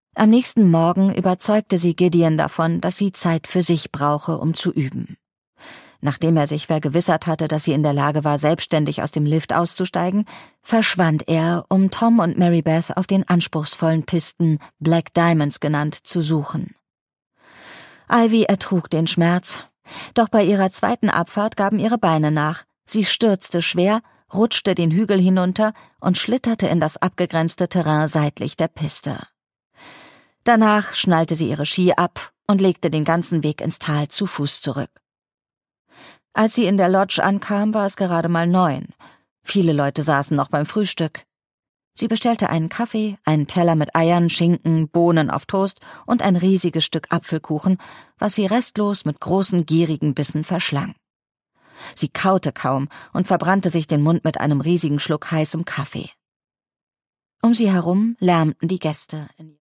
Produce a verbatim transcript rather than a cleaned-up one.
Am nächsten Morgen überzeugte sie Gideon davon, dass sie Zeit für sich brauche, um zu üben. Nachdem er sich vergewissert hatte, dass sie in der Lage war, selbstständig aus dem Lift auszusteigen, verschwand er, um Tom und Mary Beth auf den anspruchsvollen Pisten, Black Diamonds genannt, zu suchen. Ivy ertrug den Schmerz, doch bei ihrer zweiten Abfahrt gaben ihre Beine nach. Sie stürzte schwer, rutschte den Hügel hinunter und schlitterte in das abgegrenzte Terrain seitlich der Piste. Danach schnallte sie ihre Ski ab und legte den ganzen Weg ins Tal zu Fuß zurück. Als sie in der Lodge ankam, war es gerade mal neun. Viele Leute saßen noch beim Frühstück. Sie bestellte einen Kaffee, einen Teller mit Eiern, Schinken, Bohnen auf Toast und ein riesiges Stück Apfelkuchen, was sie restlos mit großen, gierigen Bissen verschlang. Sie kaute kaum und verbrannte sich den Mund mit einem riesigen Schluck heißem Kaffee. Um sie herum lärmten die Gäste.